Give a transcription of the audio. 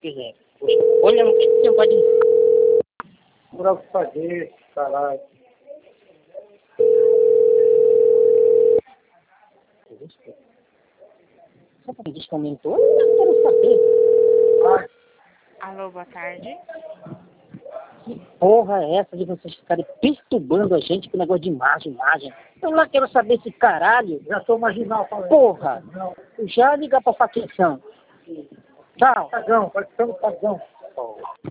quiser. Poxa, olha, não tem negócio de... Por algo fazer, caralho. Só porque diz que aumentou, eu quero saber. Alô, boa tarde. Que porra é essa de vocês ficarem perturbando a gente com negócio de imagem? Eu lá quero saber esse caralho. Já sou marginal falando. Porra! Já ligar pra facção. Tchau. Pagão, participando do pagão.